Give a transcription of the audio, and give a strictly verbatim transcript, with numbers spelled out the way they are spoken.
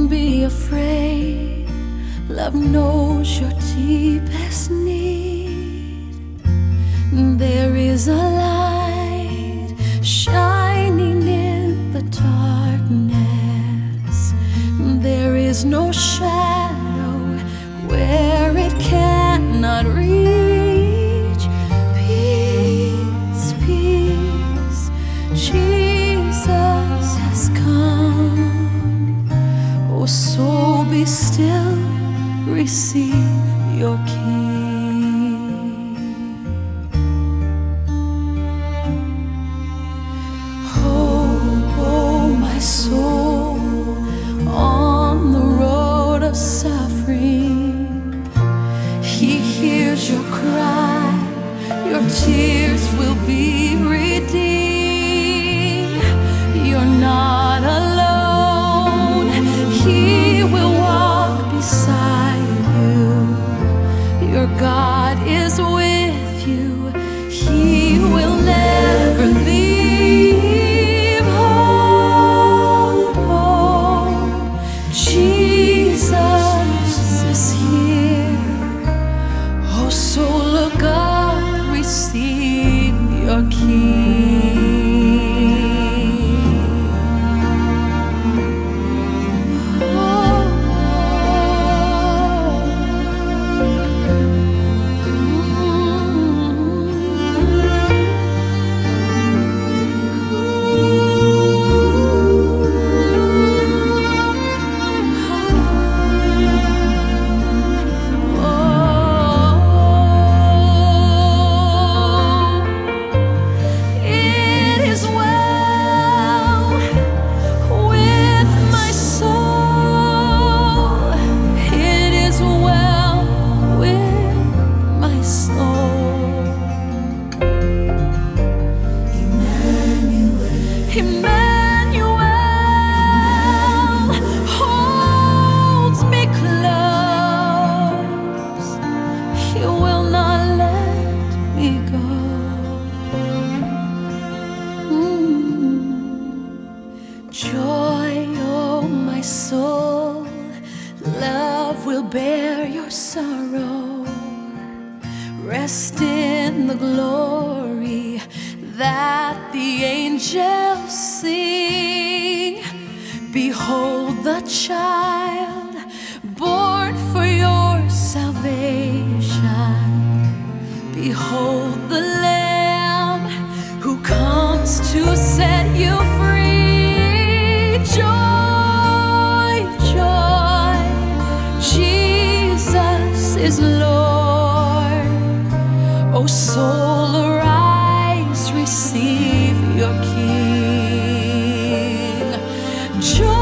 be afraid. Love knows your deepest need. There is a light shining in the darkness. There is no shadow where it cannot reach. Peace, peace, Jesus has come. Oh, so be still, receive your King. Hope, oh my soul, on the road of suffering. He hears your cry, your tears will be redeemed. You're not alone, He will walk beside you. Your God is with you, He will never leave. Hope, hope, Jesus is here. Oh, so look up, receive your King. Emmanuel holds me close. He will not let me go. Mm. Joy, oh my soul, love will bear your sorrow. Rest in the glory that the angels sing. Behold the child born for your salvation. Behold the Lamb who comes to set you free. Joy, joy, Jesus is Lord. Oh, soul, arise, receive your King. Joy,